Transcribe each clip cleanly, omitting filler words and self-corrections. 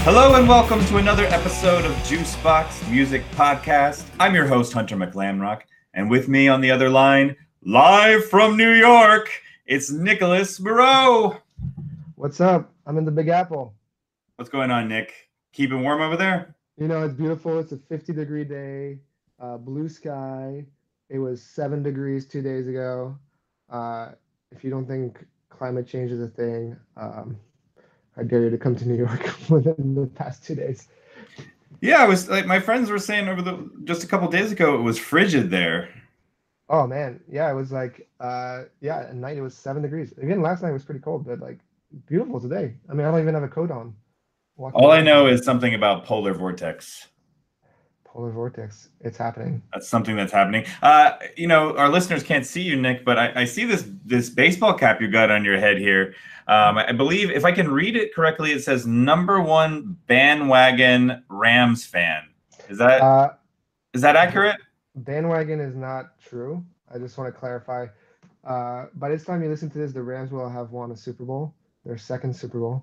Hello and welcome to another episode of Juicebox Music Podcast. I'm your host, Hunter McLamrock, and with me on the other line, live from New York, it's Nicholas Moreau. What's up? I'm in the Big Apple. What's going on, Nick? Keeping warm over there? You know, it's beautiful. It's a 50-degree day, blue sky. It was 7 degrees 2 days ago. If you don't think climate change is a thing, I dare you to come to New York within the past 2 days. Yeah, it was like my friends were saying just a couple days ago, it was frigid there. Oh man, yeah, it was like at night it was 7 degrees. Again, last night was pretty cold, but like beautiful today. I mean, I don't even have a coat on. All I know is something about polar vortex. Polar vortex. It's happening. That's something that's happening. Our listeners can't see you, Nick, but I see this baseball cap you got on your head here. I believe, if I can read it correctly, it says #1 bandwagon Rams fan. Is that accurate? Bandwagon is not true. I just want to clarify. By this time you listen to this, the Rams will have won a Super Bowl, their second Super Bowl.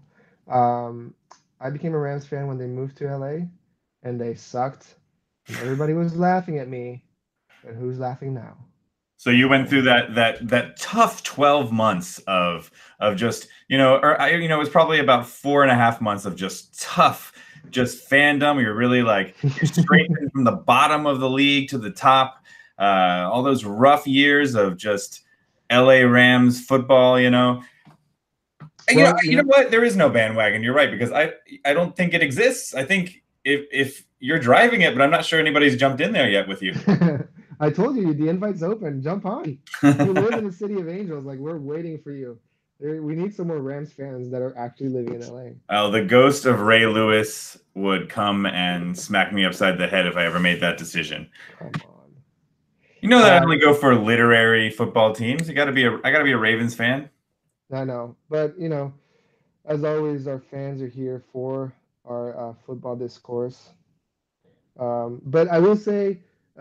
I became a Rams fan when they moved to LA, and they sucked. And everybody was laughing at me, and who's laughing now? So you went through that tough 12 months of just, it was probably about 4.5 months of just tough, just fandom. You're really like straight from the bottom of the league to the top. All those rough years of just LA Rams football, You know what? There is no bandwagon. You're right, because I don't think it exists. I think if you're driving it, but I'm not sure anybody's jumped in there yet with you. I told you, the invite's open. Jump on. You live in the city of angels. Like, we're waiting for you. We need some more Rams fans that are actually living in LA. Oh, the ghost of Ray Lewis would come and smack me upside the head if I ever made that decision. Come on. You know that I only go for literary football teams. I gotta be a Ravens fan. I know, but as always, our fans are here for our football discourse. But I will say,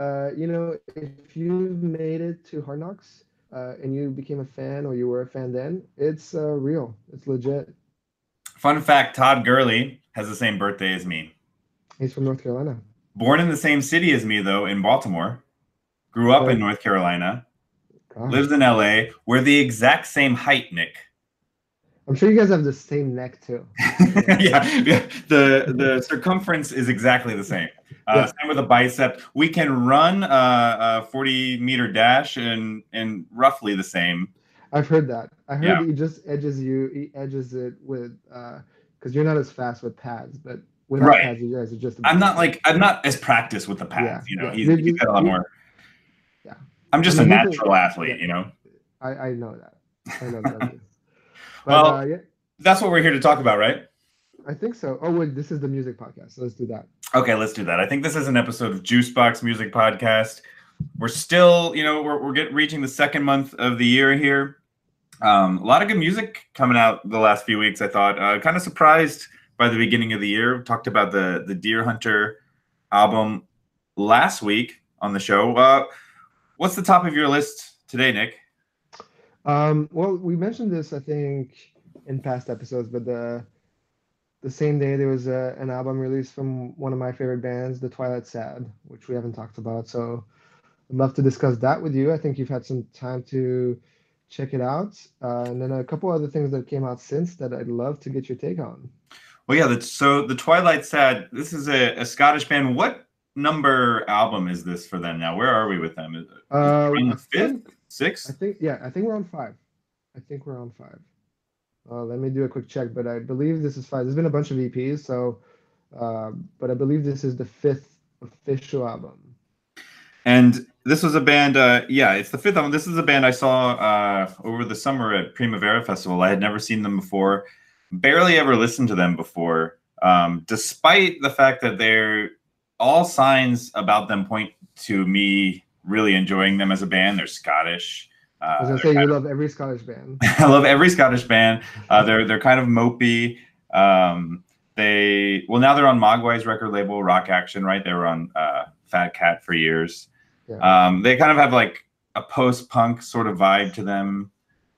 if you've made it to Hard Knocks and you became a fan, or you were a fan then, it's real. It's legit. Fun fact, Todd Gurley has the same birthday as me. He's from North Carolina. Born in the same city as me, though, in Baltimore. Grew up in North Carolina. God. Lives in LA. We're the exact same height, Nick. I'm sure you guys have the same neck, too. yeah. The circumference is exactly the same. Same with a bicep. We can run a 40-meter dash in roughly the same. I've heard that. I heard that he just edges it with because you're not as fast with pads, but without pads, you guys are just. I'm not as practiced with the pads. He's got a lot more. Yeah. I'm just a natural athlete. I know that. I know that. But, that's what we're here to talk about, right? I think so. Oh, wait, this is the music podcast, so let's do that. Okay, let's do that. I think this is an episode of Juicebox Music Podcast. We're still, we're reaching the second month of the year here. A lot of good music coming out the last few weeks, I thought. Kind of surprised by the beginning of the year. We talked about the Deer Hunter album last week on the show. What's the top of your list today, Nick? Well, we mentioned this, I think, in past episodes, but the same day there was an album released from one of my favorite bands, The Twilight Sad, which we haven't talked about. So I'd love to discuss that with you. I think you've had some time to check it out. And then a couple other things that came out since that I'd love to get your take on. Well, yeah, so The Twilight Sad, this is a Scottish band. What number album is this for them now? Where are we with them? Is it on the fifth? Sixth? I think we're on 5. Let me do a quick check, but I believe this is 5. There's been a bunch of EPs, so but I believe this is the 5th official album. And this was a band, it's the 5th album. This is a band I saw over the summer at Primavera Festival. I had never seen them before, barely ever listened to them before, despite the fact that all signs about them point to me really enjoying them as a band. They're Scottish. I was gonna say you love every Scottish band. I love every Scottish band. They're kind of mopey. Now they're on Mogwai's record label, Rock Action, right? They were on Fat Cat for years. Yeah. They kind of have like a post-punk sort of vibe to them.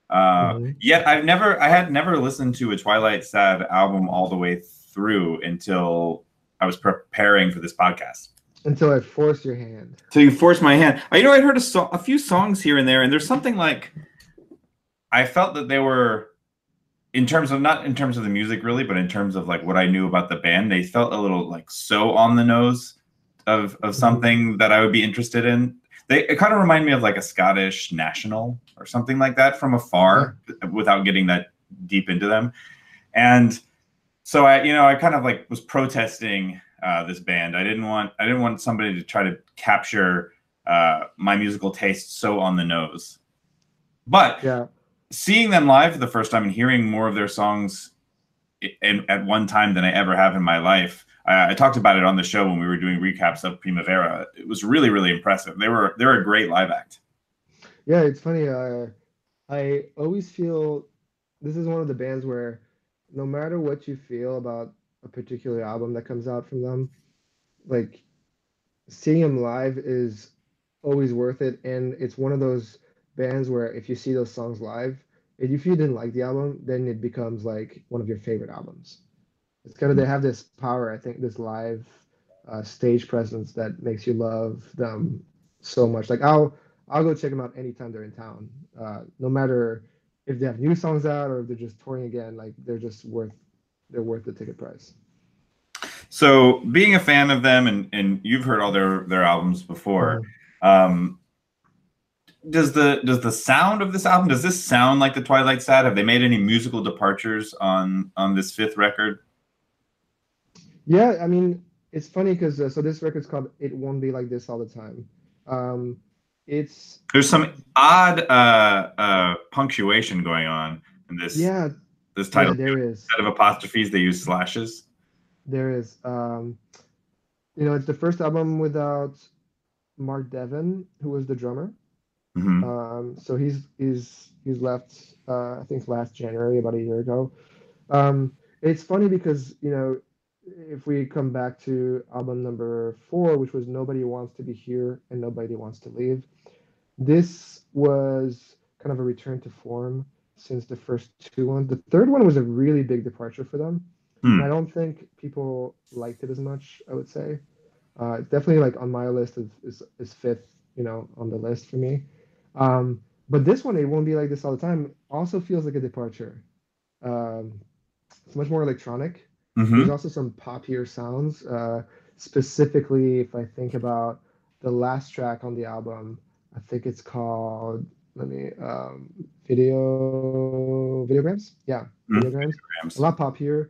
Yet I had never listened to a Twilight Sad album all the way through until I was preparing for this podcast. Until I forced your hand. So you forced my hand. I heard a few songs here and there, and there's something like I felt that they were, not in terms of the music really, but in terms of like what I knew about the band, they felt a little like so on the nose of something that I would be interested in. It kind of reminded me of like a Scottish National or something like that from afar, without getting that deep into them. And so I kind of like was protesting this band. I didn't want somebody to try to capture my musical taste so on the nose. But seeing them live for the first time and hearing more of their songs at one time than I ever have in my life. I talked about it on the show when we were doing recaps of Primavera. It was really, really impressive. They're a great live act. Yeah, it's funny. I always feel this is one of the bands where no matter what you feel about a particular album that comes out from them, like seeing them live is always worth it. And it's one of those bands where if you see those songs live, and if you didn't like the album, then it becomes like one of your favorite albums. It's kind of, they have this power, I think, this live stage presence that makes you love them so much. Like I'll go check them out anytime they're in town, no matter if they have new songs out or if they're just touring again. Like they're worth the ticket price. So being a fan of them, and you've heard all their albums before, does the sound of this album, does this sound like the Twilight Sad? Have they made any musical departures on this fifth record? Yeah, I mean, it's funny because so this record's called "It Won't Be Like This All the Time." There's some odd punctuation going on in this. Yeah, this title. Yeah, there is. Instead of apostrophes, they use slashes. There is. It's the first album without Mark Devon, who was the drummer. So he's left. I think last January, about a year ago. It's funny because if we come back to album number 4, which was Nobody Wants to Be Here and Nobody Wants to Leave, this was kind of a return to form since the first 2 ones. The third one was a really big departure for them. And I don't think people liked it as much, I would say. It's definitely like on my list is fifth, on the list for me. But this one, It Won't Be Like This All the Time, also feels like a departure. It's much more electronic. There's also some poppier sounds. Specifically, if I think about the last track on the album, I think it's called Videograms. Yeah, Videograms. A lot poppier.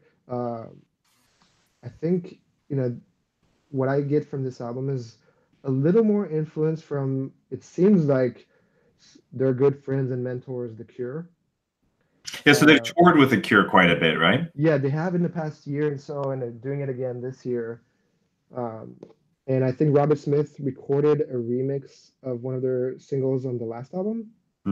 I think what I get from this album is a little more influence from, it seems like their good friends and mentors, The Cure. Yeah, so they've toured with The Cure quite a bit, right? Yeah, they have in the past year and so, and they're doing it again this year. And I think Robert Smith recorded a remix of one of their singles on the last album.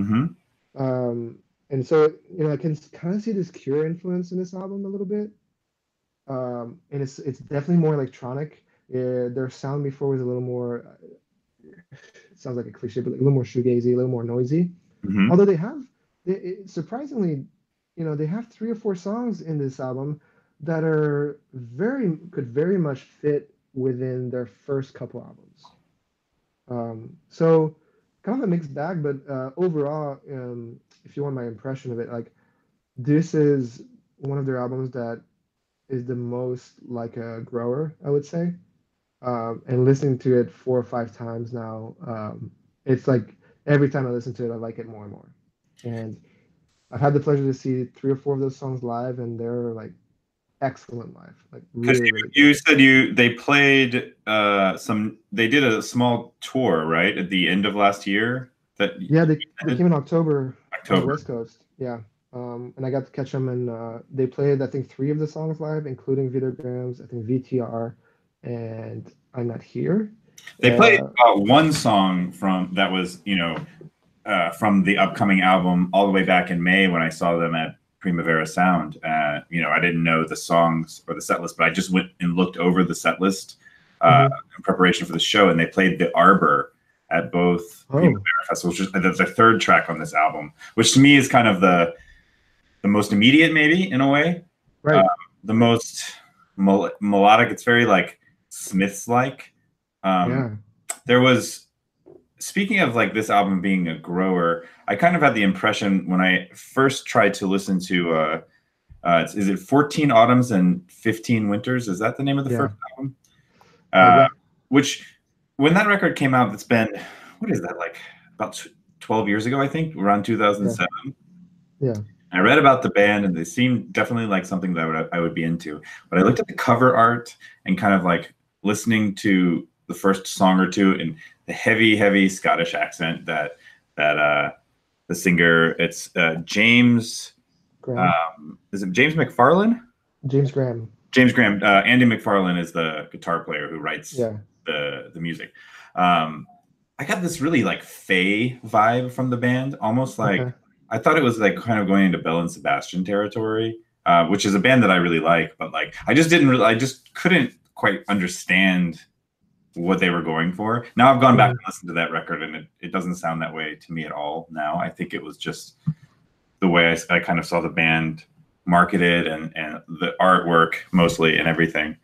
And so, I can kind of see this Cure influence in this album a little bit. And it's definitely more electronic. Their sound before was a little more, it sounds like a cliche, but a little more shoegazy, a little more noisy. Although surprisingly, they have 3 or 4 songs in this album that could very much fit within their first couple albums. So kind of a mixed bag, but overall, if you want my impression of it, like this is one of their albums that is the most like a grower, I would say. And listening to it 4 or 5 times now, it's like every time I listen to it, I like it more and more. And I've had the pleasure to see 3 or 4 of those songs live, and they're like excellent live. Like really, you said they played they did a small tour, right, at the end of last year. They came in October. On the West Coast. Yeah. And I got to catch them, and they played, I think, 3 of the songs live, including Videograms, I think VTR, and I'm Not Here. They played one song from that was, from the upcoming album all the way back in May when I saw them at Primavera Sound. I didn't know the songs or the set list, but I just went and looked over the set list in preparation for the show, and they played The Arbor, at both Primavera Oh, festivals. Just the third track on this album, which to me is kind of the most immediate, maybe in a way, uh, right. the most melodic. It's very like Smiths like. Um, Yeah. there was speaking of like this album being a grower, I kind of had the impression when I first tried to listen to is it 14 Autumns and 15 Winters? Is that the name of the Yeah. first album? Uh, Yeah. which when that record came out, it's been what is that like about 12 years ago, I think, around Yeah. 2007. Yeah. I read about the band and they seemed definitely like something that I would be into. But I looked at the cover art and kind of like listening to the first song or two and the heavy, heavy Scottish accent that the singer it's James Graham. is it James McFarlane? James Graham. James Graham. Andy McFarlane is the guitar player who writes Yeah. the music. Um, I got this really like Faye vibe from the band, almost like Okay. I thought it was like kind of going into Bell and Sebastian territory, which is a band that I really like, but like I just couldn't quite understand what they were going for. Now I've gone back Mhm. and listened to that record, and it doesn't sound that way to me at all. Now I think it was just the way I kind of saw the band marketed and the artwork mostly and everything.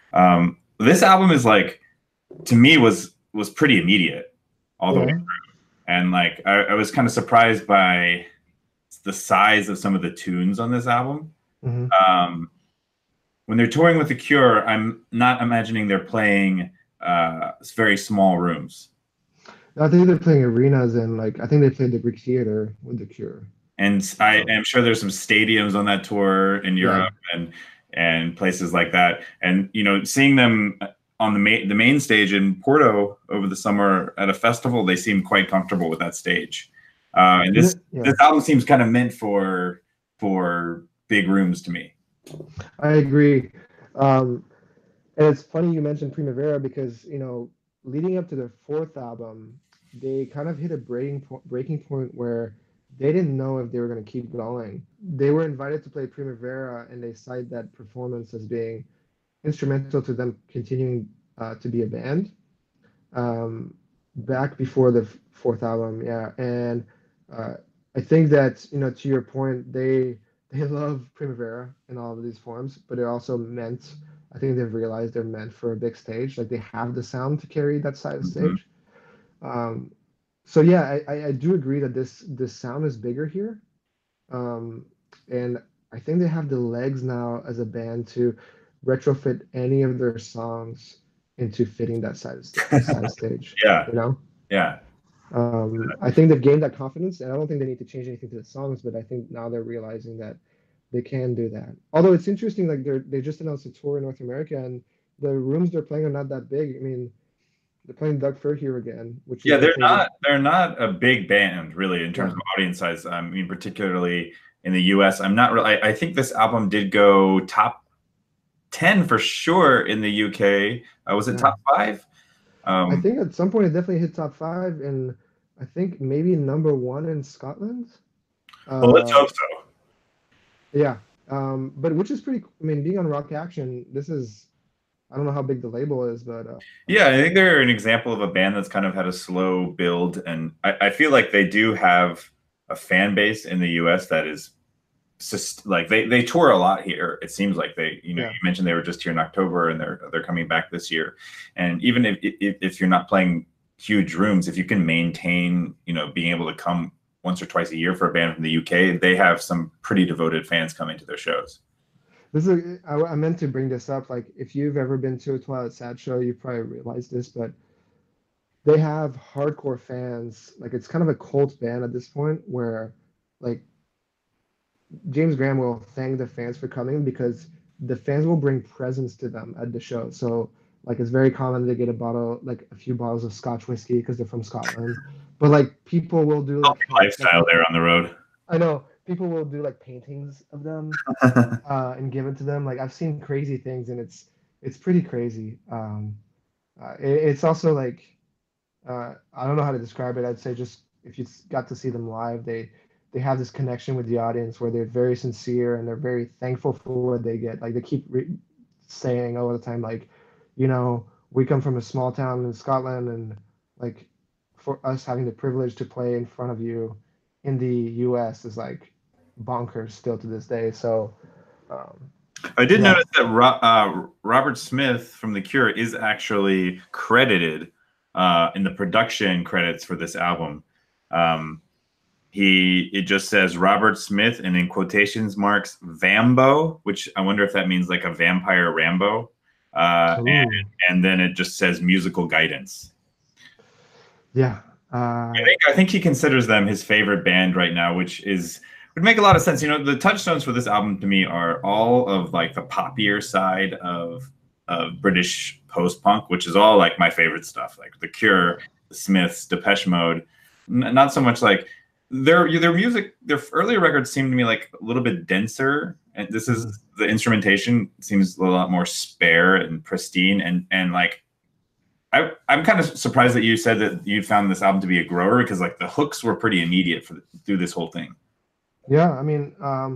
This album is like to me was pretty immediate all the way Yeah. and like I was kind of surprised by the size of some of the tunes on this album. Hmm. Um, when they're touring with The Cure, I'm not imagining they're playing very small rooms. I think they're playing arenas and like I think they played the Greek Theater with the Cure. And I am sure there's some stadiums on that tour in Yeah. Europe and places like that. And you know, seeing them on the main stage in Porto over the summer at a festival, they seem quite comfortable with that stage. And Yeah. this album seems kind of meant for big rooms to me. I agree. Um, and it's funny you mentioned Primavera because, leading up to their fourth album, they kind of hit a breaking point where they didn't know if they were going to keep going. They were invited to play Primavera, and they cite that performance as being instrumental to them continuing to be a band. Um, back before the fourth album, yeah, and uh, I think that to your point, they love Primavera in all of these forms, but they're also meant. I think they've realized they're meant for a big stage. Like they have the sound to carry that side of Mhm. stage. Um, so yeah, I do agree that this sound is bigger here, um, and I think they have the legs now as a band to retrofit any of their songs into fitting that side of stage. Yeah, You know, yeah. I think they've gained that confidence, and I don't think they need to change anything to the songs, but I think now they're realizing that they can do that. Although it's interesting, like they just announced a tour in North America, and the rooms they're playing are not that big. I mean, they're playing Doug Fir here again, which Yeah, is I think the they're not a big band really in terms yeah of audience size. I mean, particularly in the US. I'm not really I think this album did go top 10 for sure in the UK. Was it yeah. top five? I Um, think at some point it definitely hit top five, and I think maybe number one in Scotland. well, let's Uh, hope so. yeah, but which is pretty. I mean, being on Rock Action, this is. I don't know how big the label is, but Yeah, I think they're an example of a band that's kind of had a slow build, and I feel like they do have a fan base in the US that is just like they tour a lot here. It seems like they, you know, yeah, you mentioned they were just here in October and they're coming back this year. And even if you're not playing huge rooms, if you can maintain, you know, being able to come once or twice a year for a band from the UK, they have some pretty devoted fans coming to their shows. this is. I meant to bring this up. Like, if you've ever been to a Twilight Sad show, you probably realized this, but they have hardcore fans. Like, it's kind of a cult band at this point, where like James Graham will thank the fans for coming because the fans will bring presents to them at the show. So like it's very common to get a bottle, like a few bottles of Scotch whiskey because they're from Scotland. But like people will do like Lifestyle there on the road. I know people will do like paintings of them and give it to them. Like I've seen crazy things and it's pretty crazy. It's also like I don't know how to describe it. I'd say just if you got to see them live, they have this connection with the audience where they're very sincere and they're very thankful for what they get. Like they keep saying all the time, like, we come from a small town in Scotland and like for us having the privilege to play in front of you in the US is like bonkers still to this day. So I did yeah. notice that Robert Smith from The Cure is actually credited in the production credits for this album. It just says Robert Smith and in quotations marks Vambo, which I wonder if that means like a vampire Rambo. And then it just says musical guidance. Yeah. I think he considers them his favorite band right now, which would make a lot of sense. You know, the touchstones for this album to me are all of like the poppier side of British post-punk, which is all like my favorite stuff, like The Cure, The Smiths, Depeche Mode. Not so much like their music. Their earlier records seem to me like a little bit denser, and this is the instrumentation seems a lot more spare and pristine, and like I'm kind of surprised that you said that you found this album to be a grower, because like the hooks were pretty immediate through this whole thing. Yeah, I mean,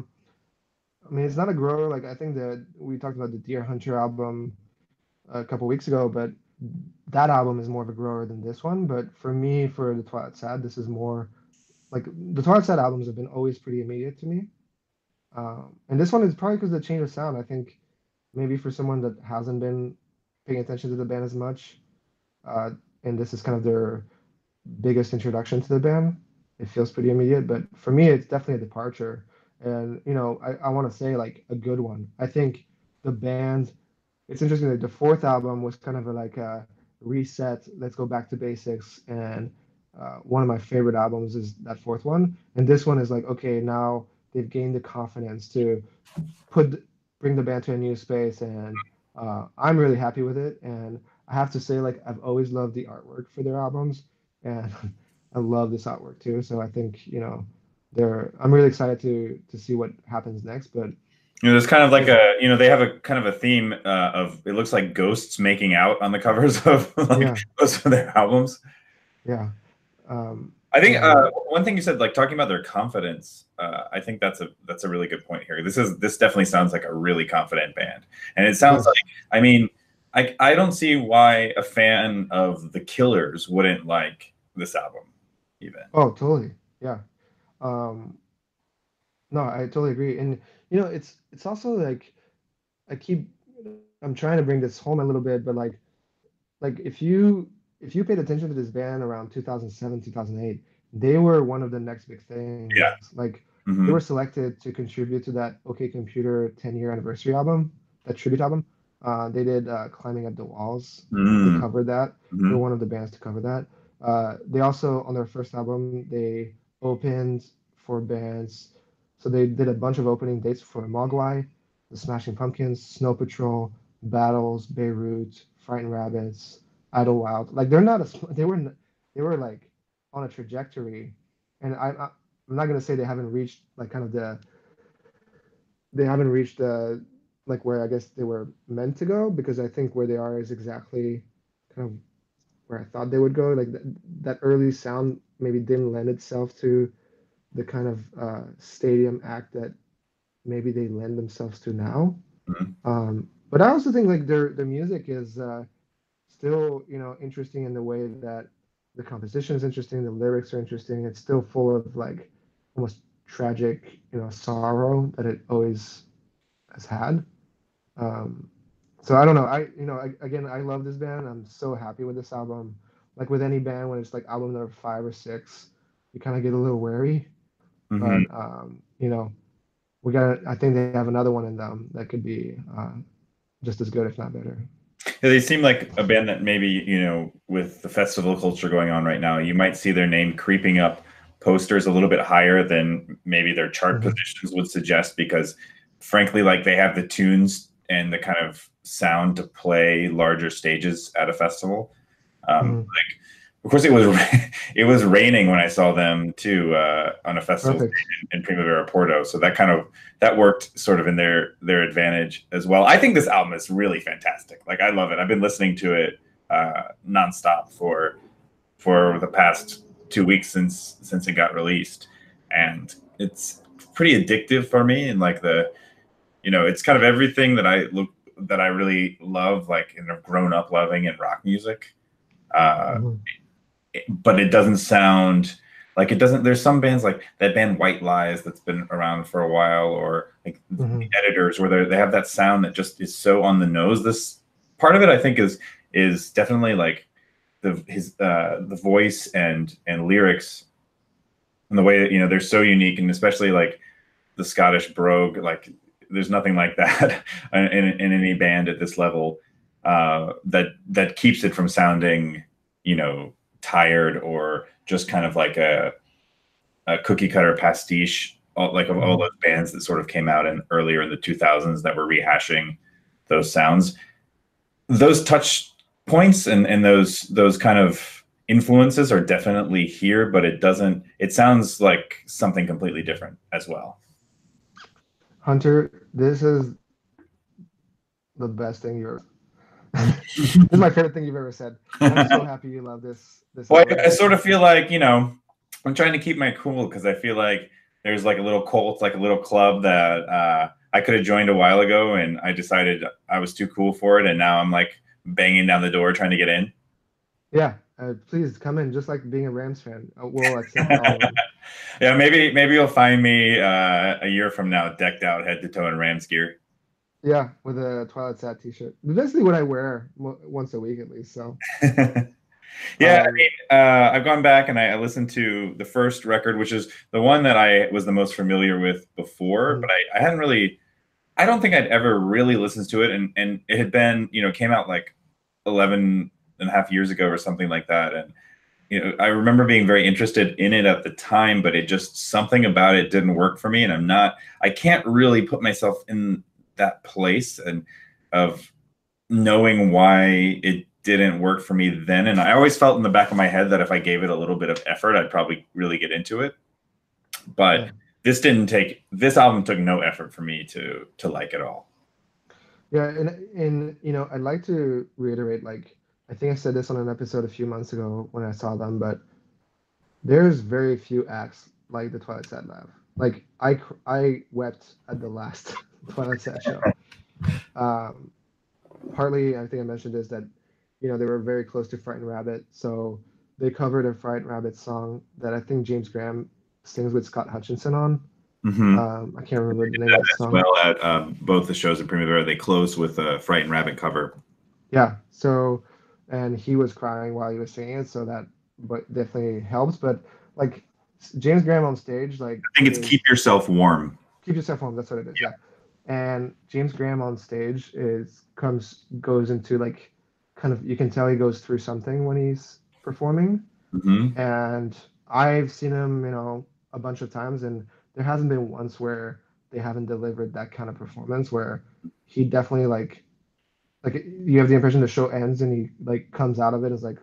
it's not a grower. Like I think that we talked about the Deer Hunter album a couple weeks ago, but that album is more of a grower than this one. But for me, for the Twilight Sad, this is more like the Twilight Sad albums have been always pretty immediate to me. And this one is probably because of the change of sound. I think maybe for someone that hasn't been paying attention to the band as much, and this is kind of their biggest introduction to the band, it feels pretty immediate. But for me, it's definitely a departure. And, you know, I want to say like a good one. I think the band, it's interesting that the fourth album was kind of like a reset, let's go back to basics. And one of my favorite albums is that fourth one. And this one is like, okay, now they've gained the confidence to bring the band to a new space. And I'm really happy with it. And I have to say, like, I've always loved the artwork for their albums. And I love this artwork too. So I think, you know, I'm really excited to see what happens next. But you know, there's kind of like they have a kind of a theme of, it looks like ghosts making out on the covers of most of their albums. Yeah. I think one thing you said, like talking about their confidence, I think that's a really good point here. This definitely sounds like a really confident band, and it sounds like, I mean, I don't see why a fan of The Killers wouldn't like this album, even. Oh, totally. Yeah. No, I totally agree. And you know, it's also like I'm trying to bring this home a little bit, but like if you paid attention to this band around 2007, 2008, they were one of the next big things. Yeah. Like they were selected to contribute to that OK Computer 10-year anniversary album, that tribute album. They did Climbing Up the Walls. They covered that. They're one of the bands to cover that. They also, on their first album, they opened for bands. So they did a bunch of opening dates for Mogwai, the Smashing Pumpkins, Snow Patrol, Battles, Beirut, Frightened Rabbits, Idlewild. Like they were like on a trajectory, and I'm not gonna say they haven't reached like kind of like where I guess they were meant to go, because I think where they are is exactly kind of where I thought they would go. Like that early sound maybe didn't lend itself to the kind of stadium act that maybe they lend themselves to now. But I also think like their music is still, you know, interesting in the way that the composition is interesting, the lyrics are interesting. It's still full of like almost tragic, you know, sorrow that it always has had. So I don't know. Again, I love this band. I'm so happy with this album. Like with any band, when it's like album number 5 or 6, you kind of get a little wary. But you know, I think they have another one in them that could be just as good, if not better. Yeah, they seem like a band that maybe, you know, with the festival culture going on right now, you might see their name creeping up posters a little bit higher than maybe their chart positions would suggest, because frankly, like they have the tunes and the kind of sound to play larger stages at a festival. Like, of course, it was raining when I saw them too on a festival in Primavera Porto, so that worked sort of in their advantage as well. I think this album is really fantastic. Like I love it. I've been listening to it nonstop for the past 2 weeks since it got released, and it's pretty addictive for me. And like it's kind of everything that I really love, like and have grown up loving in rock music. but it doesn't sound like it doesn't. There's some bands like that band White Lies that's been around for a while, or like the Hmm. Editors, where they have that sound that just is so on the nose. This part of it, I think, is definitely like the voice and lyrics and the way that they're so unique, and especially like the Scottish brogue. Like there's nothing like that in any band at this level that keeps it from sounding tired or just kind of like a cookie cutter pastiche, like of all Hmm. those bands that sort of came out in earlier in the 2000s that were rehashing those sounds. Those touch points and those kind of influences are definitely here, but it sounds like something completely different as well. Hunter, this is the best thing you've ever. This is my favorite thing you've ever said. I'm so happy you love this Well, album I sort because of feel like, I'm trying to keep my cool because I feel like there's like a little cult, like a little club that I could have joined a while ago, and I decided I was too cool for it, and now I'm like banging down the door trying to get in. yeah, please come in. Just like being a Rams fan, we'll accept all of them. Yeah, maybe you'll find me a year from now decked out head to toe in Rams gear. Yeah, with a Twilight Sad T-shirt. Basically, what I wear once a week at least. So, Yeah, um, I've gone back and I listened to the first record, which is the one that I was the most familiar with before, but mhm. I hadn't really, I don't think I'd ever really listened to it. And it had been, came out like 11 and a half years ago or something like that. And, I remember being very interested in it at the time, but it just, something about it didn't work for me. And I can't really put myself in that place and of knowing why it didn't work for me then. And I always felt in the back of my head that if I gave it a little bit of effort, I'd probably really get into it. But Yeah, this album took no effort for me to like at all. yeah, and I'd like to reiterate, like, I think I said this on an episode a few months ago when I saw them, but there's very few acts like the Twilight Sad Lab. Like, I wept at the last Twilight Sad show. Um, Partly, I think I mentioned is that, they were very close to Frightened Rabbit, so they covered a Frightened Rabbit song that I think James Graham sings with Scott Hutchinson on. Mm-hmm. I can't remember the name of the As song. well at both the shows in Primavera, they closed with a Frightened Rabbit cover. Yeah, so and he was crying while he was singing it, so that but definitely helps. But like James Graham on stage, like I think it's is Keep Yourself Warm. keep yourself home. That's what it is. Yeah, and James Graham on stage is comes goes into like kind of you can tell he goes through something when he's performing. Mm-hmm. And I've seen him, a bunch of times, and there hasn't been once where they haven't delivered that kind of performance where he definitely like you have the impression the show ends and he like comes out of it as like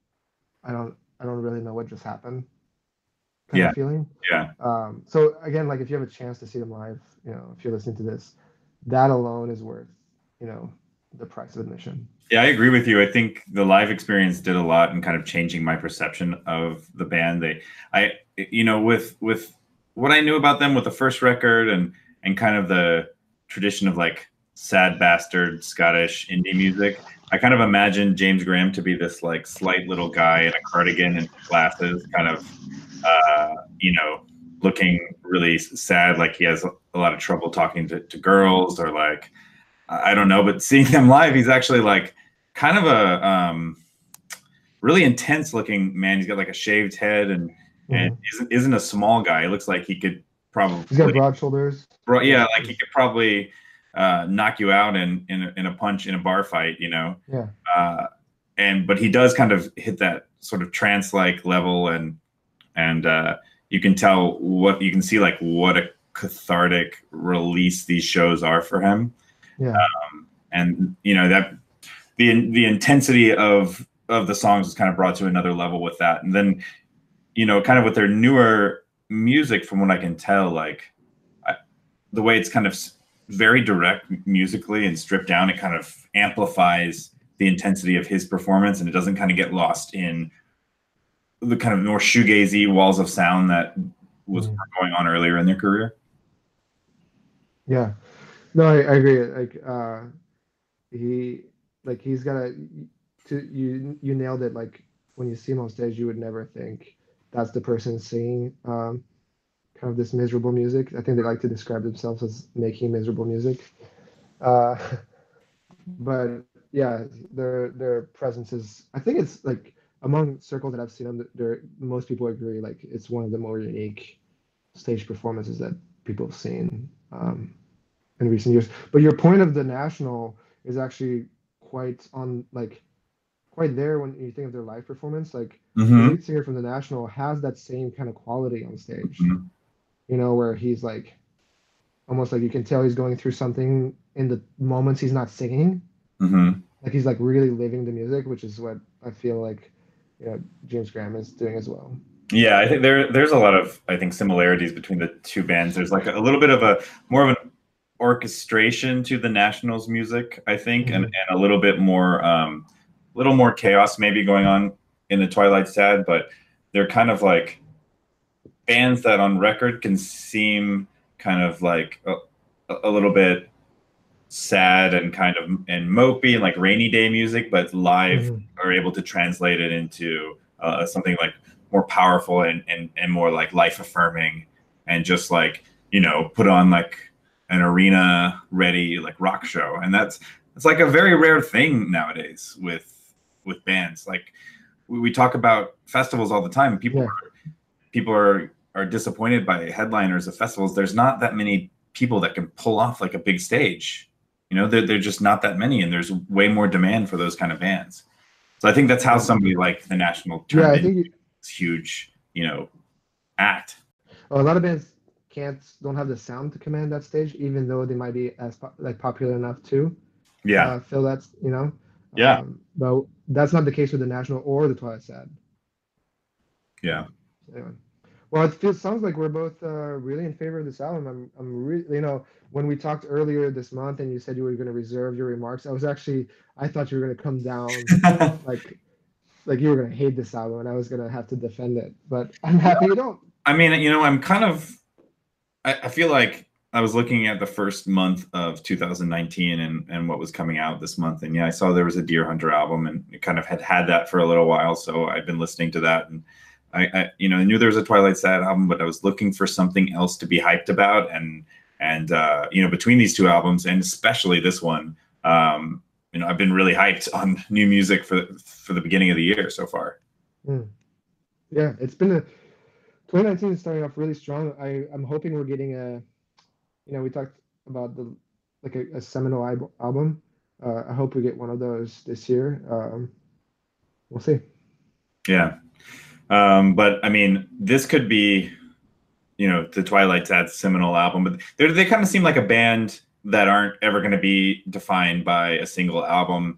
I don't really know what just happened kind Yeah, of feeling. yeah. So again, like if you have a chance to see them live, if you're listening to this, that alone is worth, you know, the price of admission. Yeah, I agree with you. I think the live experience did a lot in kind of changing my perception of the band. With what I knew about them with the first record and kind of the tradition of like sad bastard Scottish indie music, I kind of imagined James Graham to be this like slight little guy in a cardigan and glasses, kind of, uh, you know, looking really sad, like he has a lot of trouble talking to girls or like I don't know, but seeing them live, he's actually like kind of a really intense looking man. He's got like a shaved head and Hmm. isn't a small guy. He looks like he could He's got probably, broad shoulders. yeah, Yeah, like he could probably knock you out in a punch in a bar fight, yeah, Uh, but he does kind of hit that sort of trance like level, and you can tell you can see like what a cathartic release these shows are for him, yeah, and that the intensity of the songs is kind of brought to another level with that. And then kind of with their newer music, from what I can tell, like the way it's kind of very direct musically and stripped down, it kind of amplifies the intensity of his performance, and it doesn't kind of get lost in the kind of more shoegazy walls of sound that was mhm, going on earlier in their career. yeah. No, I agree. Like he like he's got a to you nailed it. Like when you see them on stage, you would never think that's the person singing kind of this miserable music. I think they like to describe themselves as making miserable music. Uh, but yeah, their presence is. I think it's like among circles that I've seen them, most people agree like it's one of the more unique stage performances that people have seen in recent years. But your point of the National is actually quite on like quite there when you think of their live performance. Like the Mm-hmm. lead singer from the National has that same kind of quality on stage, where he's like almost like you can tell he's going through something in the moments he's not singing. Mm-hmm. Like he's like really living the music, which is what I feel like, James Graham is doing as well. Yeah, I think there's a lot of, I think, similarities between the two bands. There's like a little bit of a more of an orchestration to the Nationals music, I think, and Mhm. a little more chaos maybe going on in the Twilight Sad, but they're kind of like bands that on record can seem kind of like a little bit sad and kind of and mopey and like rainy day music, but live Mhm. are able to translate it into something like more powerful and more like life affirming and just like put on like an arena ready like rock show, and that's it's like a very rare thing nowadays with bands. Like we talk about festivals all the time. Yeah. People are disappointed by headliners of festivals. There's not that many people that can pull off like a big stage. They're just not that many, and there's way more demand for those kind of bands. So I think that's how Yeah. somebody like the National Yeah, turned I into think this huge, act. a lot of bands don't have the sound to command that stage, even though they might be like popular enough to Yeah, fill that, yeah, but that's not the case with the National or the Twilight Sad. yeah. Anyway, well, sounds like we're both really in favor of this album. I'm really, when we talked earlier this month and you said you were going to reserve your remarks, I thought you were going to come down like you were going to hate this album and I was going to have to defend it. But I'm happy you don't. I mean, I'm kind of I feel like I was looking at the first month of 2019 and what was coming out this month, and yeah, I saw there was a Deer Hunter album, and it kind of had that for a little while, so I've been listening to that, and I knew there was a Twilight Sad album, but I was looking for something else to be hyped about, and between these two albums, and especially this one, I've been really hyped on new music for the beginning of the year so far. Hmm. Yeah, it's been a 2019 is starting off really strong. I'm hoping we're getting we talked about the like a seminal album. I hope we get one of those this year. We'll see. Yeah. But I mean, this could be, the Twilight Sad seminal album, but they kind of seem like a band that aren't ever going to be defined by a single album.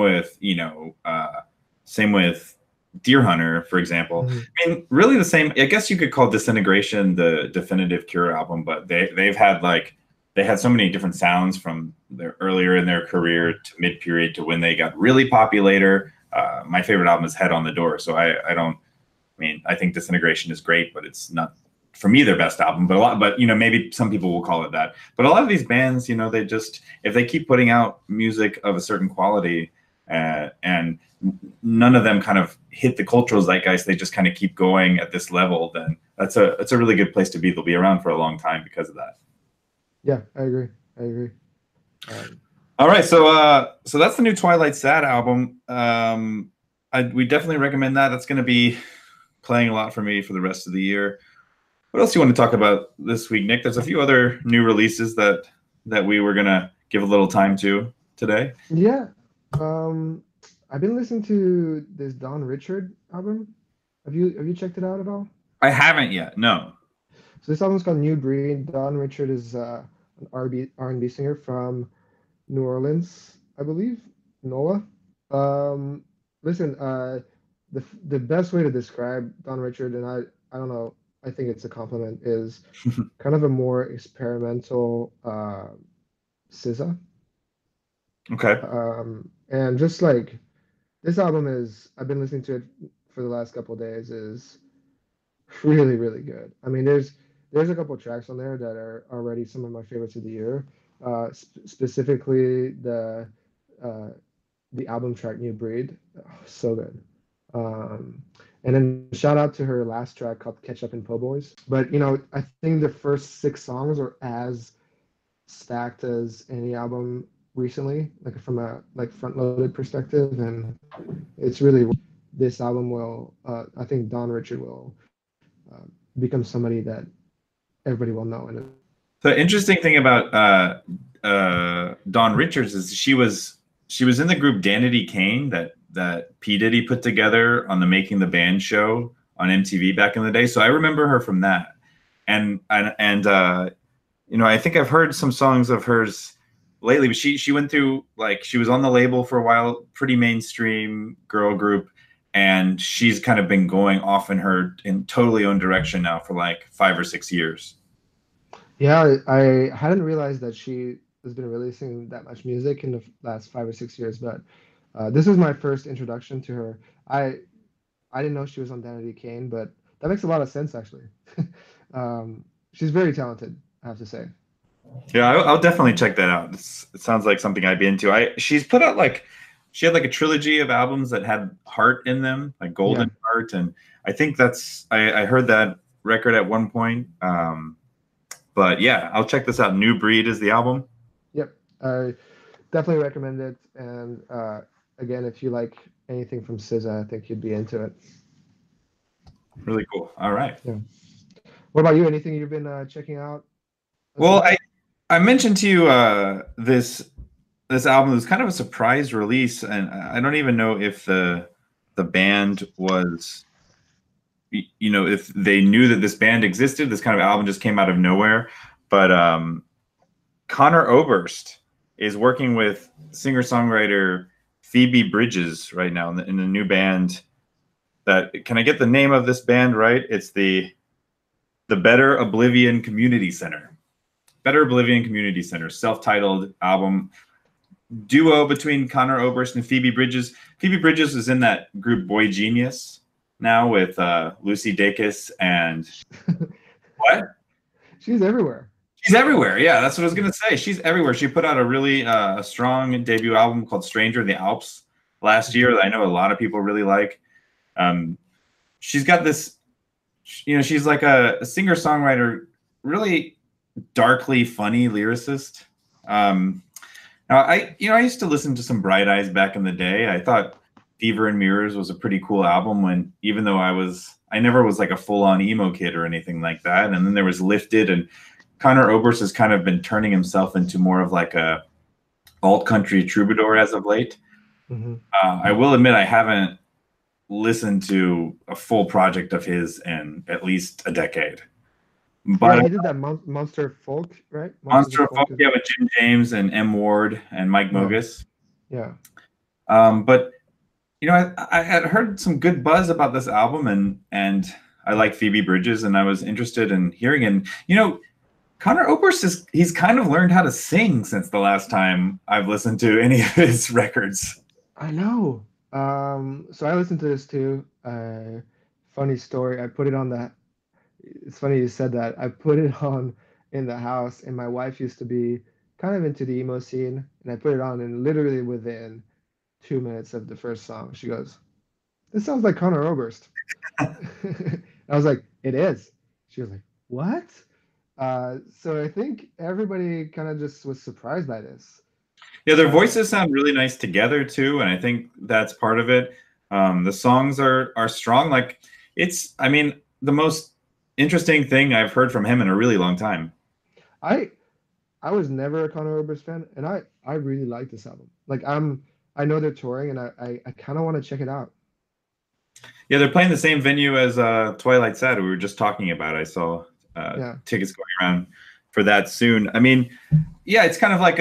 Same with Deer Hunter, for example. Mhm. I mean, really the same. I guess you could call Disintegration the definitive Cure album, but they had so many different sounds from their earlier in their career to mid period to when they got really popular. My favorite album is Head on the Door, so I don't. I mean, I think Disintegration is great, but it's not for me their best album. But maybe some people will call it that. But a lot of these bands, they just if they keep putting out music of a certain quality, and none of them kind of hit the cultural zeitgeist, they just kind of keep going at this level. Then that's a really good place to be. They'll be around for a long time because of that. Yeah, I agree. I agree. Um, All right, so that's the new Twilight Sad album. We definitely recommend that. That's going to be playing a lot for me for the rest of the year. What else do you want to talk about this week, Nick? There's a few other new releases that we were gonna give a little time to today. yeah. Um, I've been listening to this Don Richard album. Have you checked it out at all? I haven't yet. No. So this album's called New Breed. Don Richard is an R&B singer from New Orleans, I believe, NOLA. Um, Listen, the best way to describe Don Richard, and I don't know, I think it's a compliment, is kind of a more experimental SZA. Okay. And just like this album is, I've been listening to it for the last couple of days, is really, really good. I mean, there's a couple of tracks on there that are already some of my favorites of the year. Specifically uh, the album track New Breed. Oh, so good. Um, and then shout out to her last track called Catch Up and Po' Boys. But I think the first 6 songs are as stacked as any album recently, like from a like front loaded perspective, and it's really this album will I think Don Richard will become somebody that everybody will know. And The interesting thing about Dawn Richards is she was in the group Danity Kane that P Diddy put together on the Making the Band show on MTV back in the day. So I remember her from that, and I think I've heard some songs of hers lately. But she went through, like, she was on the label for a while, pretty mainstream girl group, and she's kind of been going off in her in totally own direction now for like 5 or 6 years. yeah, I hadn't realized that she has been releasing that much music in the last 5 or 6 years, but this was my first introduction to her. I didn't know she was on Danity Kane, but that makes a lot of sense actually. She's very talented, I have to say. Yeah, I'll definitely check that out. It sounds like something I'd be into. She's put out like she had like a trilogy of albums that had heart in them, like Yeah, Golden Heart, and I think I heard that record at one point. But yeah, I'll check this out. New Breed is the album. yep. I definitely recommend it. And again, if you like anything from SZA, I think you'd be into it. Really cool. All right. Yeah. What about you? Anything you've been checking out as Well, well? I mentioned to you this album was kind of a surprise release, and I don't even know if the band was, if they knew that this band existed. This kind of album just came out of nowhere. But Connor Oberst is working with singer-songwriter Phoebe Bridges right now in the new band. Can I get the name of this band right? It's the Better Oblivion Community Center. Better Oblivion Community Center, self-titled album, duo between Connor Oberst and Phoebe Bridges. Phoebe Bridges is in that group Boy Genius now with Lucy Dacus and what? She's everywhere. She's everywhere. Yeah, that's what I was gonna say. She's everywhere. She put out a really strong debut album called "Stranger in the Alps" last year that I know a lot of people really like. She's got this, she's like a singer-songwriter, really darkly funny lyricist. Now I used to listen to some Bright Eyes back in the day. I thought Fever and Mirrors was a pretty cool album, even though I never was like a full-on emo kid or anything like that. And then there was Lifted, and Connor Oberst has kind of been turning himself into more of like a alt country troubadour as of late. Mm-hmm. I will admit I haven't listened to a full project of his in at least a decade. But Yeah, he did that Monster Folk, right? Monster of of Folk, yeah, with Jim James and M. Ward and Mike Yeah. Mogus. Yeah. But I had heard some good buzz about this album, and I like Phoebe Bridges, and I was interested in hearing it. And, Connor Oberst he's kind of learned how to sing since the last time I've listened to any of his records. I know. So I listened to this too. Funny story. I put it on the. It's funny you said that. I put it on in the house, and my wife used to be kind of into the emo scene, and I put it on, and literally within 2 minutes of the first song, she goes, "This sounds like Connor Oberst." I was like, "It is." She was like, "What?" So I think everybody kind of just was surprised by this. Yeah, their voices sound really nice together too, and I think that's part of it. The songs are strong. Like the most interesting thing I've heard from him in a really long time. I was never a Conor Oberst fan, and I really like this album. Like I know they're touring, and I kind of want to check it out. Yeah, they're playing the same venue as Twilight Sad we were just talking about. I saw tickets going around for that soon. Yeah, it's kind of like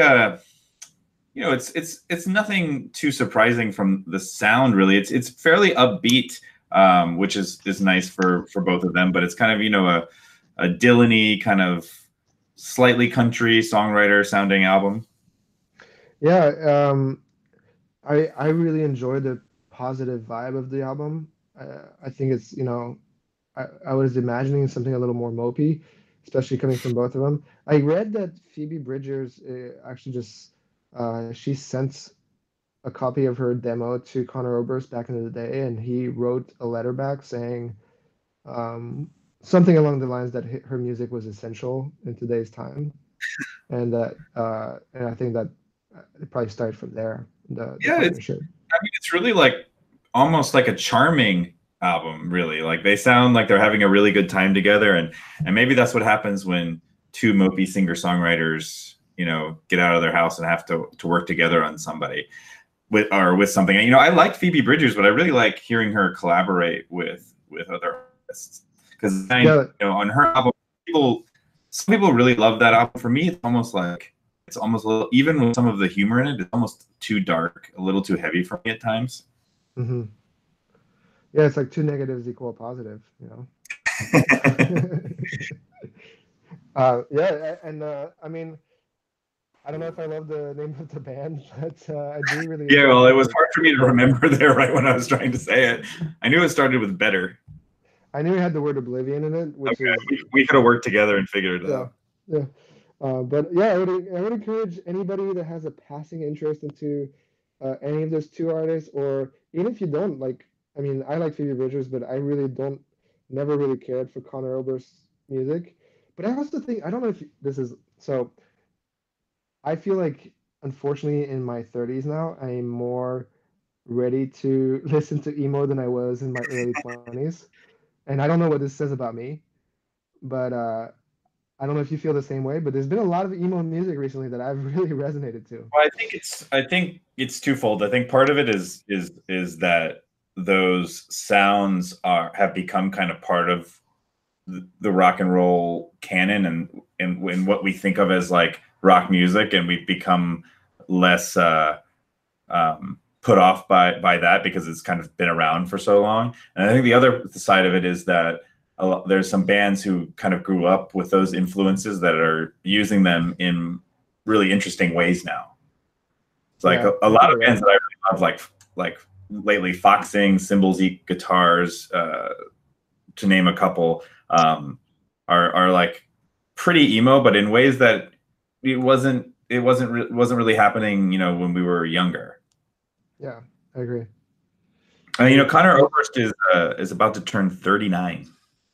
it's nothing too surprising from the sound, really. It's fairly upbeat, which is nice for both of them. But it's kind of a Dylan-y kind of slightly country songwriter sounding album. Yeah, I really enjoy the positive vibe of the album. I think it's I was imagining something a little more mopey, especially coming from both of them. I read that Phoebe Bridgers actually just she sent a copy of her demo to Conor Oberst back in the day, and he wrote a letter back saying something along the lines that her music was essential in today's time, and that and I think that it probably started from there, the Yeah, partnership. I mean, it's really like almost like a charming album, really. Like they sound like they're having a really good time together, and maybe that's what happens when two mopey singer-songwriters, get out of their house and have to work together on somebody with something. And I like Phoebe Bridgers, but I really like hearing her collaborate with other artists because on her album, some people really love that album. For me, it's almost a little, even with some of the humor in it, it's almost too dark, a little too heavy for me at times. Mm-hmm. Yeah, it's like two negatives equal a positive, yeah, and I mean, I don't know if I love the name of the band, but I do really. Yeah, well, it was hard for me to remember there right when I was trying to say it. I knew it started with Better. I knew it had the word Oblivion in it, which is we could have worked together and figured it out. Yeah. But yeah, I would encourage anybody that has a passing interest into any of those two artists, or even if you don't like. I mean, I like Phoebe Bridgers, but I really never really cared for Conor Oberst's music. But I also think, I don't know if this is so. I feel like, unfortunately, in my 30s now, I'm more ready to listen to emo than I was in my early 20s. And I don't know what this says about me, but I don't know if you feel the same way, but there's been a lot of emo music recently that I've really resonated to. Well, I think it's twofold. I think part of it is that those sounds have become kind of part of the rock and roll canon and what we think of as like rock music, and we've become less put off by that because it's kind of been around for so long. And I think the other side of it is that there's some bands who kind of grew up with those influences that are using them in really interesting ways now. It's like a lot of bands that I really love, like lately, Foxing, Cymbals Eat Guitars, to name a couple, are like pretty emo, but in ways that it wasn't really happening, when we were younger. Yeah, I agree. And Conor Oberst is about to turn 39.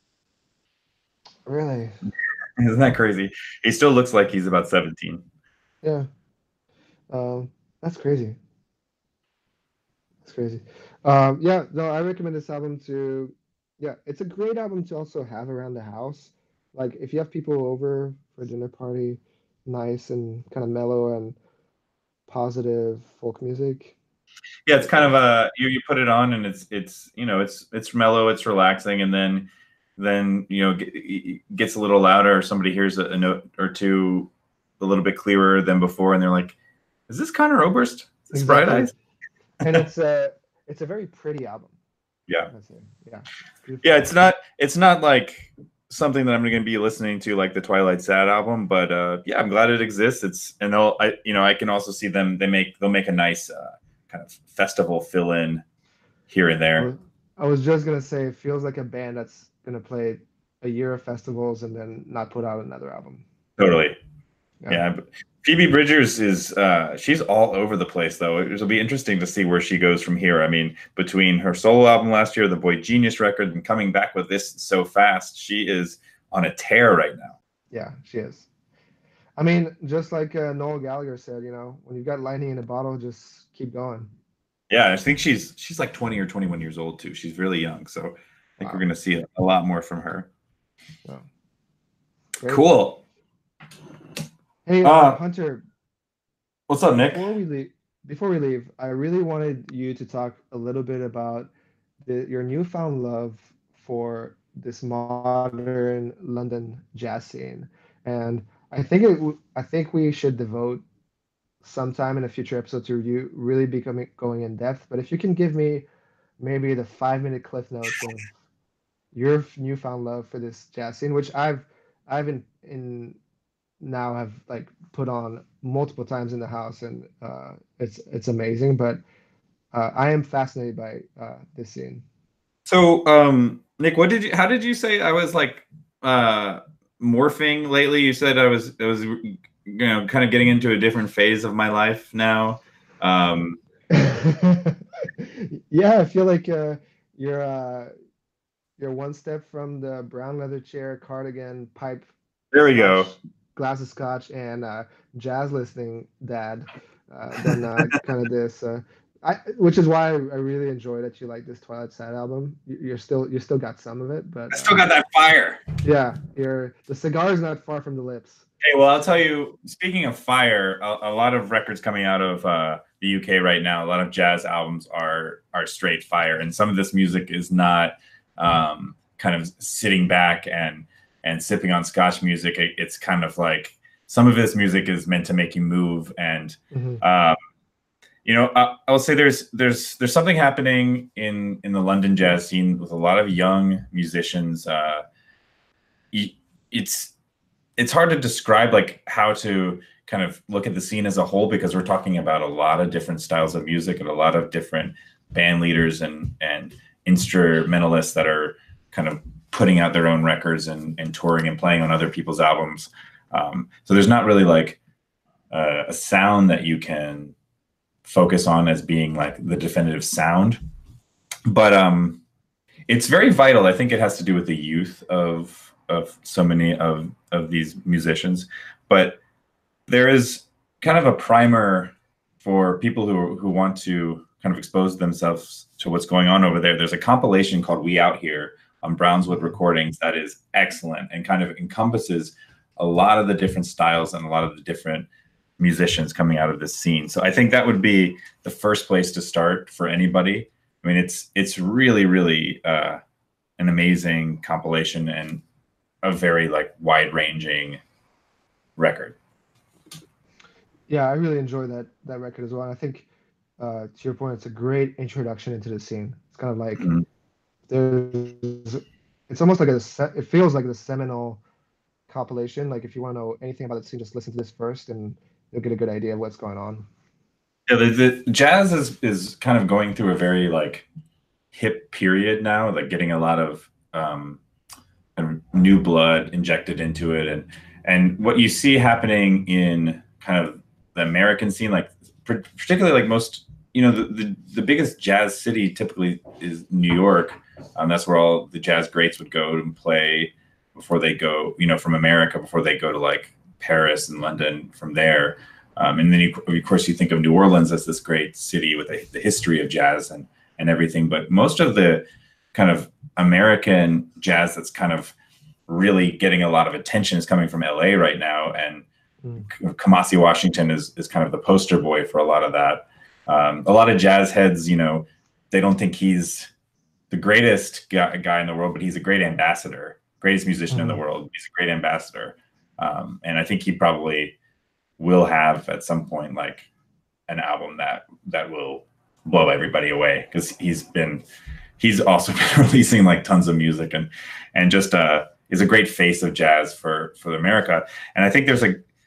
Really? Isn't that crazy? He still looks like he's about 17. Yeah. That's crazy. That's crazy. Yeah, no, I recommend this album to, yeah, it's a great album to also have around the house. Like if you have people over for a dinner party, nice and kind of mellow and positive folk music. Yeah, it's kind of you put it on and it's mellow, it's relaxing, and then it gets a little louder, or somebody hears a note or two a little bit clearer than before, and they're like, "Is this Conor Oberst? Is this Bright Eyes?" And it's a very pretty album. Yeah. Yeah. Yeah, it's not like something that I'm going to be listening to like the Twilight Sad album, but yeah, I'm glad it exists. I can also see they'll make a nice kind of festival fill in here and there. I was just gonna say, it feels like a band that's gonna play a year of festivals and then not put out another album. Totally. Yeah. Phoebe Bridgers is she's all over the place, though. It'll be interesting to see where she goes from here. I mean, between her solo album last year, the Boy Genius record, and coming back with this so fast, she is on a tear right now. Yeah, she is. I mean, just like Noel Gallagher said, when you've got lightning in a bottle, just keep going. Yeah, I think she's like 20 or 21 years old too. She's really young, so I think we're gonna see a lot more from her. Wow. Cool. Hey, Hunter. What's up, Nick? Before we leave, I really wanted you to talk a little bit about your newfound love for this modern London jazz scene, and I think we should devote some time in a future episode to you really going in depth. But if you can give me maybe the 5-minute cliff notes of your newfound love for this jazz scene, which I've now have like put on multiple times in the house, and it's amazing. But I am fascinated by this scene. So, Nick, how did you say I was like morphing lately? You said I was kind of getting into a different phase of my life now. Yeah, I feel like you're you're one step from the brown leather chair, cardigan, pipe, There we go. glass of scotch, and jazz listening dad. Then kind of this, which is why I really enjoy that you like this Twilight Sad album. You still got some of it, but I still got that fire. yeah, the cigar is not far from the lips. Hey, well, I'll tell you, speaking of fire, a lot of records coming out of the UK right now, a lot of jazz albums are straight fire, and some of this music is not kind of sitting back and sipping on Scotch music. It's kind of like some of this music is meant to make you move, and you know, I'll say there's something happening in the London jazz scene with a lot of young musicians. It's hard to describe like how to kind of look at the scene as a whole, because we're talking about a lot of different styles of music and a lot of different band leaders and instrumentalists that are kind of putting out their own records and touring and playing on other people's albums. So there's not really like a sound that you can focus on as being like the definitive sound, but it's very vital. I think it has to do with the youth of so many of these musicians, but there is kind of a primer for people who want to kind of expose themselves to what's going on over there. There's a compilation called We Out Here on Brownswood Recordings that is excellent and kind of encompasses a lot of the different styles and a lot of the different musicians coming out of this scene. So I think that would be the first place to start for anybody. I mean, it's really, really an amazing compilation and a very like wide-ranging record. Yeah, I really enjoy that record as well. And I think to your point, it's a great introduction into the scene. It's kind of like it's almost like it feels like the seminal compilation. Like if you want to know anything about the scene, just listen to this first, and you'll get a good idea of what's going on. Yeah, the jazz is kind of going through a very like hip period now, like getting a lot of new blood injected into it, and what you see happening in kind of the American scene, like particularly like most, you know, the biggest jazz city typically is New York. That's where all the jazz greats would go and play before they go, you know, from America, before they go to like Paris and London from there. And then of course you think of New Orleans as this great city with the history of jazz and everything. But most of the kind of American jazz that's kind of really getting a lot of attention is coming from LA right now. And Kamasi Washington is kind of the poster boy for a lot of that. A lot of jazz heads, you know, they don't think he's the greatest guy in the world, but he's a great ambassador, greatest musician in the world. He's a great ambassador. And I think he probably will have at some point like an album that will blow everybody away, because he's also been releasing like tons of music and just is a great face of jazz for America. And I think there's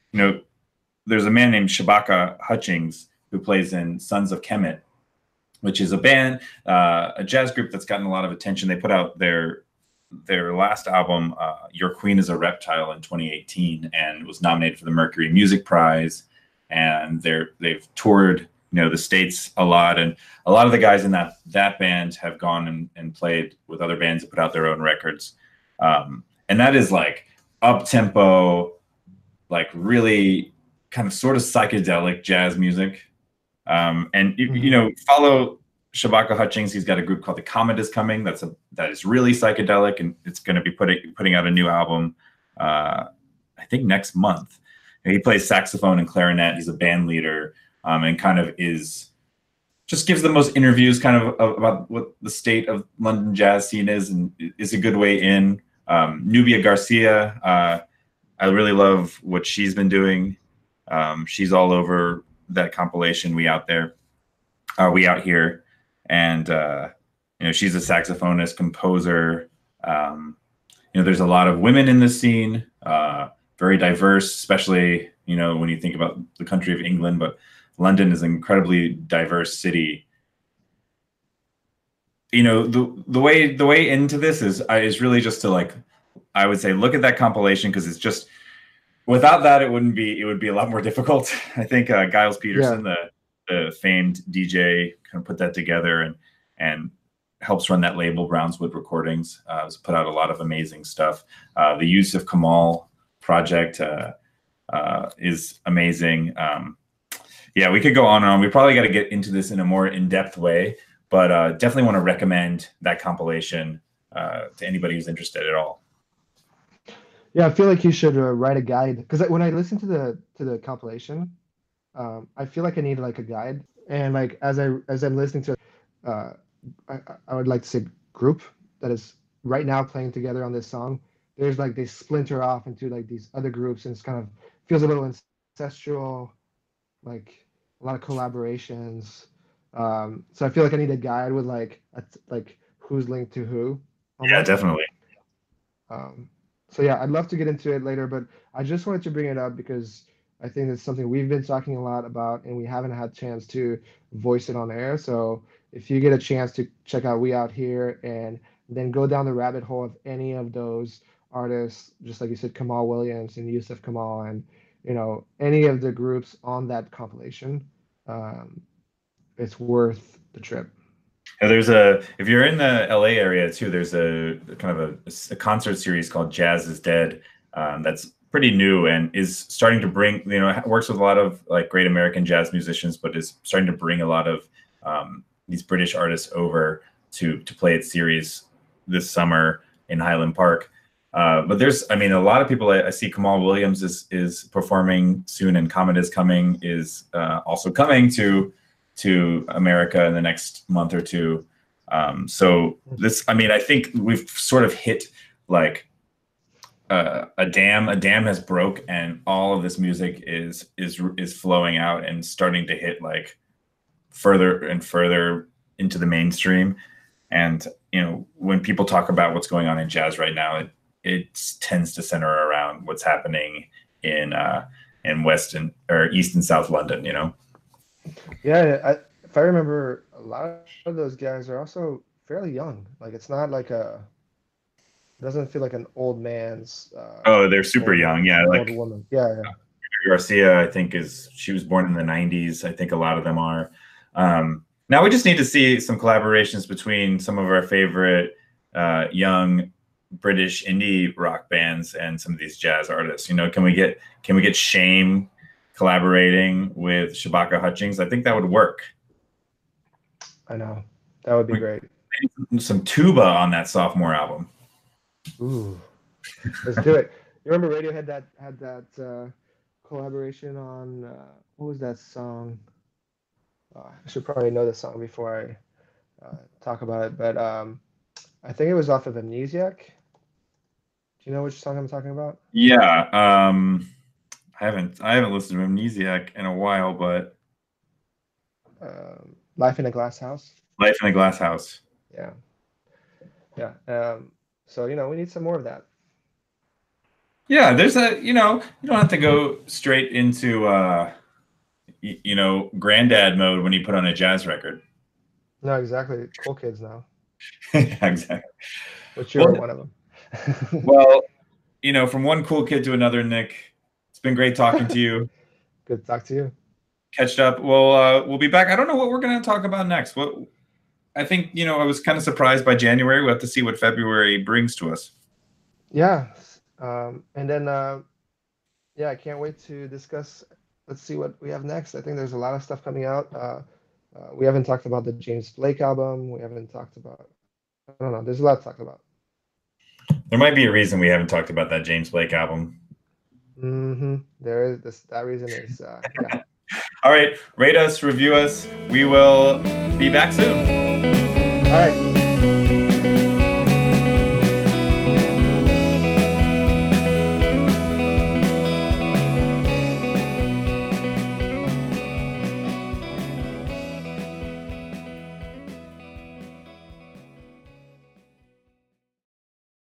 a man named Shabaka Hutchings who plays in Sons of Kemet, which is a band, a jazz group that's gotten a lot of attention. They put out their last album, Your Queen is a Reptile, in 2018, and was nominated for the Mercury Music Prize. And they've toured, you know, the States a lot, and a lot of the guys in that band have gone and played with other bands and put out their own records. And that is like up-tempo, like really kind of sort of psychedelic jazz music. And you know, follow Shabaka Hutchings. He's got a group called The Comet is Coming. That is really psychedelic, and it's going to be putting out a new album, I think next month. And he plays saxophone and clarinet. He's a band leader, and kind of just gives the most interviews kind of about what the state of London jazz scene is, and is a good way in. Nubia Garcia, I really love what she's been doing. She's all over that compilation, We Out Here. And, you know, she's a saxophonist, composer. You know, there's a lot of women in this scene, very diverse, especially, you know, when you think about the country of England, but London is an incredibly diverse city. You know, the way into this is really just to, like, I would say, look at that compilation, because it's just, without that, it would be a lot more difficult. I think Giles Peterson, the famed DJ kind of put that together and helps run that label, Brownswood Recordings. Has put out a lot of amazing stuff. The Yusuf Kamal project is amazing. Yeah, we could go on and on. We probably got to get into this in a more in-depth way, but definitely want to recommend that compilation to anybody who's interested at all. Yeah, I feel like you should write a guide, because when I listen to the compilation, I feel like I need like a guide, and like as I'm listening to, I would like to say group that is right now playing together on this song. There's like they splinter off into like these other groups, and it's kind of feels a little ancestral, like a lot of collaborations. So I feel like I need a guide with like who's linked to who. Yeah, definitely. So yeah, I'd love to get into it later, but I just wanted to bring it up because I think it's something we've been talking a lot about, and we haven't had a chance to voice it on air. So if you get a chance to check out We Out Here and then go down the rabbit hole of any of those artists, just like you said, Kamal Williams and Yusuf Kamal, and any of the groups on that compilation, it's worth the trip. Yeah, if you're in the LA area too, there's a kind of a concert series called Jazz is Dead that's pretty new and is starting to bring, works with a lot of like great American jazz musicians, but is starting to bring a lot of these British artists over to play its series this summer in Highland Park. But there's, a lot of people. I see Kamal Williams is performing soon, and Comet is coming, is also coming to America in the next month or two. So this, I think we've sort of hit like a dam. A dam has broke, and all of this music is flowing out and starting to hit like further and further into the mainstream. And when people talk about what's going on in jazz right now, it tends to center around what's happening in West or East and South London. Yeah, if I remember, a lot of those guys are also fairly young. Like it's not like it doesn't feel like an old man's. They're super young. Yeah, like old woman. Yeah. Garcia, I think she was born in the 90s. I think a lot of them are. Now we just need to see some collaborations between some of our favorite young British indie rock bands and some of these jazz artists. Can we get Shame collaborating with Shabaka Hutchings? I think that would work. I know, that would be great. Some tuba on that sophomore album. Ooh, let's do it. You remember Radiohead had that collaboration on what was that song? I should probably know the song before I talk about it, but I think it was off of Amnesiac. Do you know which song I'm talking about? Yeah, I haven't listened to Amnesiac in a while, but Life in a Glass House. Life in a Glass House. Yeah. So we need some more of that. Yeah, there's you don't have to go straight into granddad mode when you put on a jazz record. No, exactly. Cool kids now. Yeah, exactly. But you're one of them. Well, from one cool kid to another, Nick, it's been great talking to you. Good to talk to you. Catched up. We'll be back. I don't know what we're going to talk about next. I think, I was kind of surprised by January. We'll have to see what February brings to us. Yeah. And then, I can't wait to discuss. Let's see what we have next. I think there's a lot of stuff coming out. We haven't talked about the James Blake album. We haven't talked about, I don't know. There's a lot to talk about. There might be a reason we haven't talked about that James Blake album. There is this. That reason is, yeah. All right. Rate us, review us. We will be back soon. All right.